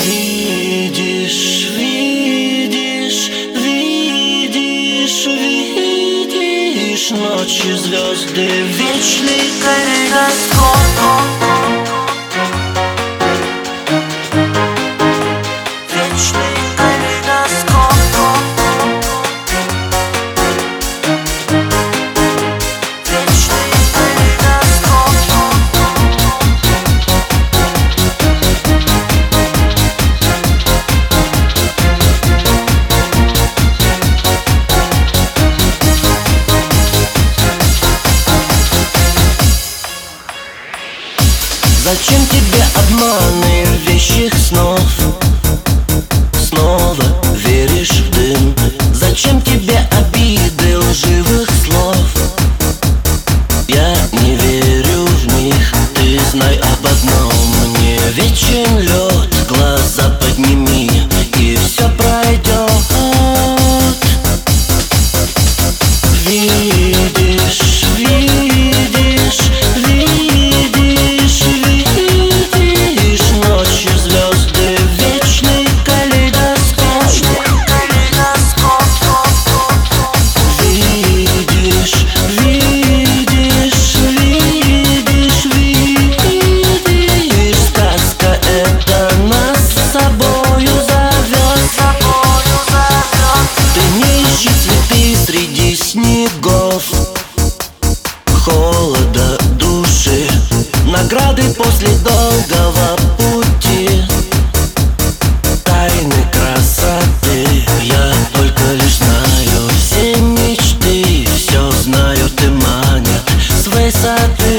Видишь, видишь, видишь, видишь ночи, звезды, вечный калейдоскоп. Вечный калейдоскоп. Вечный калейдоскоп. Зачем тебе обманы вещих снов? Снова веришь в дым. Зачем тебе обиды лживых слов? Я не верю в них. Ты знай об одном: мне вечен лед. Глаза подними, и все пройдет. Видишь, видишь, видишь, видишь ночи, звезды, вечный калейдоскоп. Видишь, видишь, видишь, видишь, сказка эта нас с собою зовет. Ты не ищи цветы среди снегов, холода души, награды после долгого пути, тайны красоты. Я только лишь знаю все мечты, все знают и манят с высоты.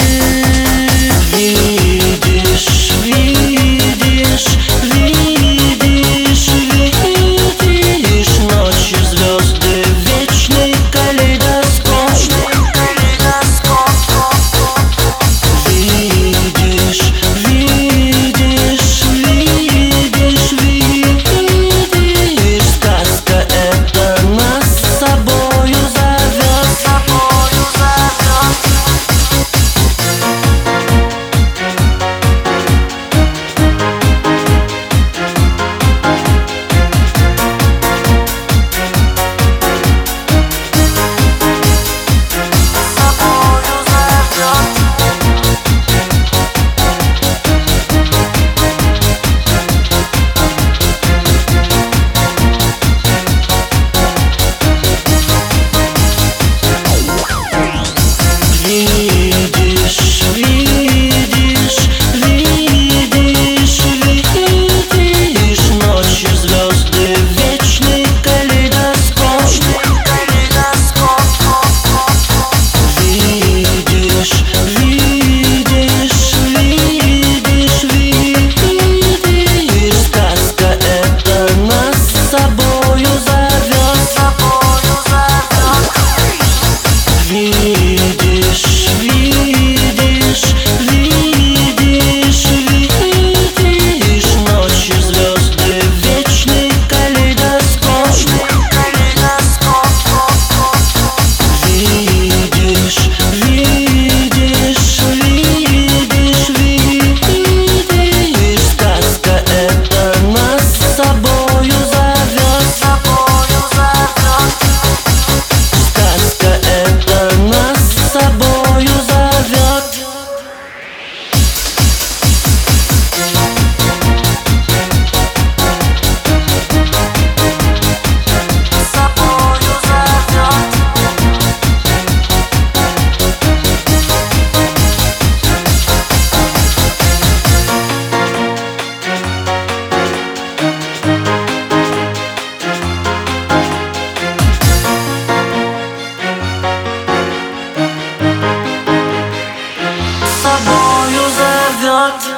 Видишь, видишь, видишь, видишь ночи, звезды, вечный калейдоскоп. Видишь, видишь, видишь, видишь, сказка эта нас с собою зовет. Видишь, видишь, видишь, видишь ночи, звезды, вечный калейдоскоп. Видишь, видишь, видишь, видишь, сказка эта нас с собою зовет. Видишь, видишь, видишь, видишь ночи, звезды, вечный калейдоскоп. Видишь, видишь, видишь, видишь, сказка эта нас с собою зовет. Сказка эта нас с собою зовет. С собою зовет.